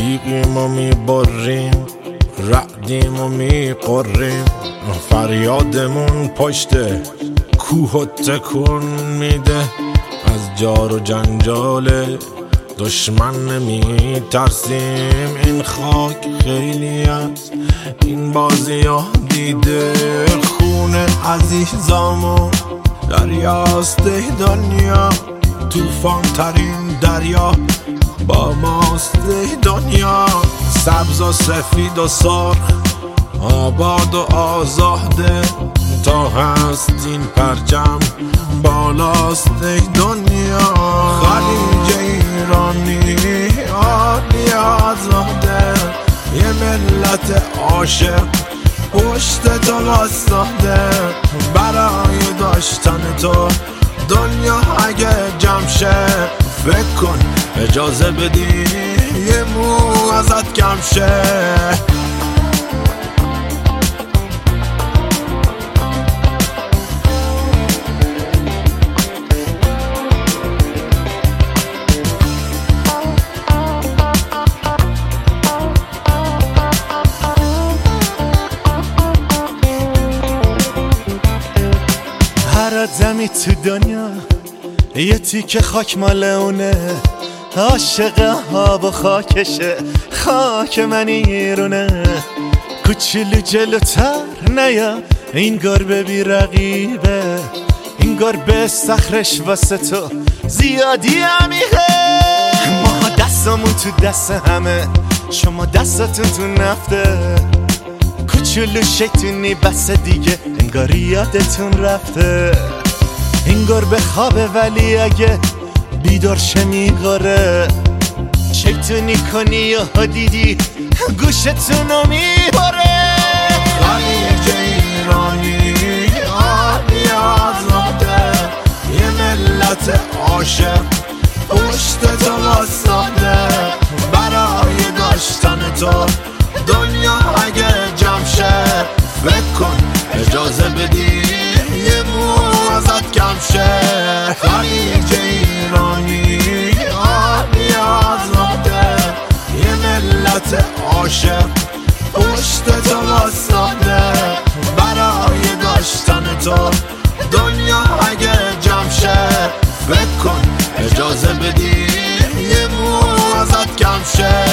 تیغیم و میبریم، رعدیم و میقریم، فریادمون پشت کوه و تکون میده. از جار و جنجال دشمن نمی ترسیم، این خاک خیلی از این بازی ها دیده. خون عزیزامون دریاست دنیا، توفان ترین دریا با ماست دنیا. سبز و سفید و سرخ، آباد و آزاده، تا هست این پرچم بالاست دنیا. خلیج ایرانی عالی آزاده، یه ملت عاشق پشت تو واسطاده. برای داشتن تو دنیا اگه جمع شه، فکر کن اجازه بدی یه مو ازت کم شه. هر آدمی تو دنیا یه تیکه خاک مال اونه، عاشق آب و خاکشه، خاک من ایرونه. کوچولو جلوتر نیا، این گربه بی رقیبه، این گربه صخرش واسه تو زیادی عمیقه. ما دستمون تو دست همه، شما دستتون تو نفته. کوچولو شیطونی بس دیگه، انگار یادتون رفته. این گربه خوابه ولی اگه بیدار شه میگاره، شیطونی کنی یا دیدی گوشتونو میباره. خلیج ایرانی عالی آزاده، یه ملت عاشق پشت تو واسطاده. برای داشتن تو دنیا اگه جمع شه، فکر کن اجازه بدی یه مو ازت کم شه. خلیج ایرانی عالی آزاده، یه ملت عاشق پشت تو واسطاده. برای داشتن تو دنیا اگه جمع شه، فکر کن اجازه بدی یه مو ازت کم شه.